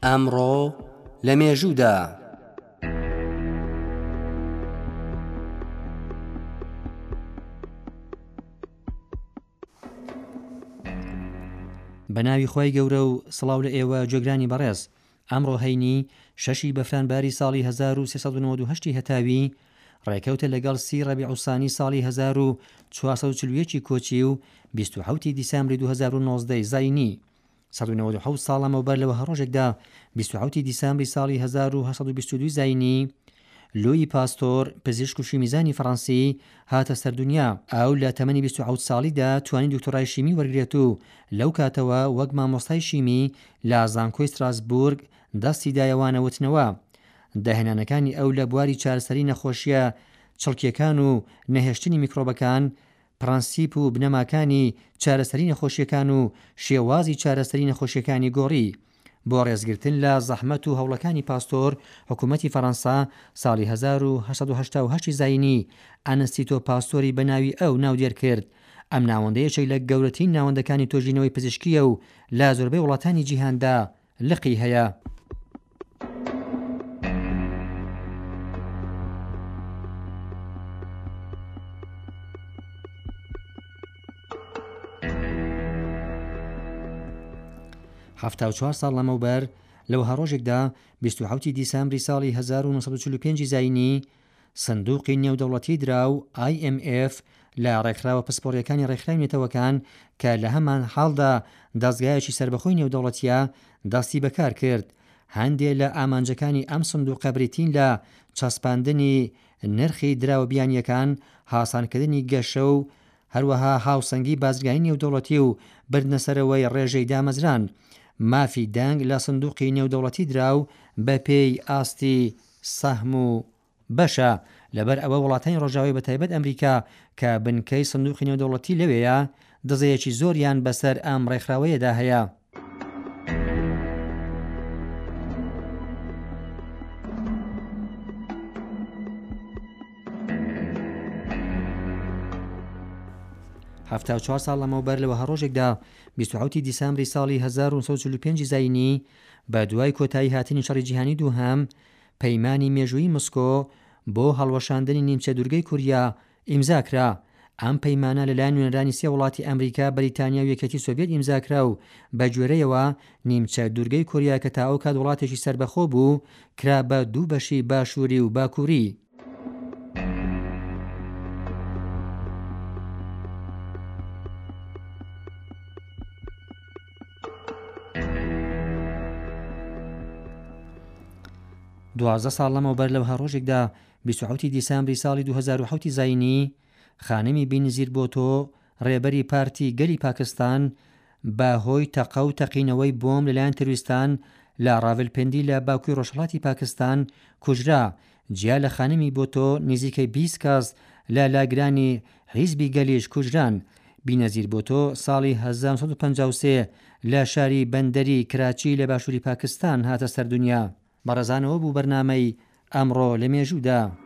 ئەمڕۆ لە مێژوودا بەناوی خۆی گەورە و سڵاو لە ئێوە جێگرانی بەڕێز. ئەمڕۆ هەینی 6 بەفرانباری ساڵی 1398 هەتاوی ڕێکەوتە لەگەڵ 30 ڕەبیع الثانی ساڵی 1440 کۆچی و 27 دیسامبری 2019 زاینی. 197 ساڵ لەمەوبەر لەوە هەڕۆژێکدا 27 دیسامبری ساڵی 1822 زاینی لۆی پاستۆر پزیشک و شیمیزانی فەڕەنسی هاتە سەردونیا. ئەو لە تەمەنی 27 ساڵیدا توانی دکتۆرای شیمی وەرگرێت و لەو کاتەوە وەک مامۆستای شیمی لە زانکۆی ستراسبورگ دەستی دایەوانەوتنەوە. داهێنانەکانی ئەو لە بواری چارەسەری نەخۆشیە چڵکیەکان و نەهێشتنی میکرۆبەکان، پرەنسیپ و بنەماکانی چارەسەری نەخۆشیەکان و شێوازی چارەسەری نەخۆشیەکانی گۆڕی. بۆ ڕێزگرتن لە زەحمەت و هەوڵەکانی پاستۆر، حکوومەتی فەڕەنسا ساڵی 1888 زاینی ئەنستیتۆ پاستۆری بەناوی ئەو ناودێر کرد. ئەم ناوەندەیەکێک لە گەورەترین ناوەندەکانی تۆژینەوەی پزیشکیە و لە زۆربەی وڵاتانی جیهاندا لقی هەیە. هەفتە و چوار ساڵ لەمەوبەر لەو هەڕۆژێکدا 27 دیسامبری ساڵی 1945 زاینی سندوقی نێودەوڵەتی دراو IMF لە ڕێکخراوە پسپۆڕیەکانی ڕێکخراوی نێتەوەکان کە لە هەمان حاڵدا دەستگایەکی سربەخۆی نێودەوڵەتیە دەستی بەکار کرد. هەندێک لە ئامانجەکانی ئەم سندوقە بریتین لە چەسپاندنی نرخی دراوە بیانیەکان، هاسانکردنی گەشە و هەروەها هاوسەنگی بازرگانی نێودەوڵەتی و بردنەسەرەوەی ڕێژەی دامەزران. مافی دەنگ لە سندوقی نێودەوڵەتی دراو بە پێی ئاستی سەهم و بەشە. لەبەر ئەوە وڵاتانی ڕۆژاوای بەتایبەت ئەمریکا کە بنکەی سندوقی نێودەوڵەتی لەوەیە دزەیەکی زۆریان بەسەر ئەم ڕێکخراوەیەدا هەیە. هەفتە و چوار ساڵ لەمەوبەر لەوە هەڕۆژێکدا 27 دیسامبری ساڵی 1945 زاینی بە دوای کۆتایی هاتنی شەڕی جیهانی دووهەم پەیمانی مێژووی مسکۆ بۆ هەڵوەشاندنی نیمچە دوورگەی کوریا ئیمزاکرا. ئەم پەیمانە لەلایەن نوێنەرانی سێ وڵاتی ئەمریکا، بەریتانیا و یەکێتی سۆڤێت ئیمزاکرا و بە گوێرەیەوە نیمچە دوورگەی کوریا کە تا ئەو کات وڵاتێکی سربەخۆ بوو کرا بە دوو بەشی باشووری و باکووری. دوازدە ساڵ لەمەوبەر لەو هەڕۆژێکدا 27 دیسامبری ساڵی 2007 زاینی خانمی بینزیر بۆتۆ ڕێبەری پارتی گەلی پاکستان بە هۆی تەقە و تەقینەوەی بۆم لەلایەن تروریستان لە ڕاولپیندی لە باکووری ڕۆژهەڵاتی پاکستان کوژرا. جیا لە خانمی بۆتۆ نزیکەی 20 کەس لە لاگرانی حیزبی گەلیش کوژران. بینەزیر بۆتۆ ساڵی 1953 لە شاری بەندەری کراچی لە باشووری پاکستان هاتە سەردونیا. بەڕێزانەوە بوو بەرنامەی ئەمڕۆ لە مێژوودا.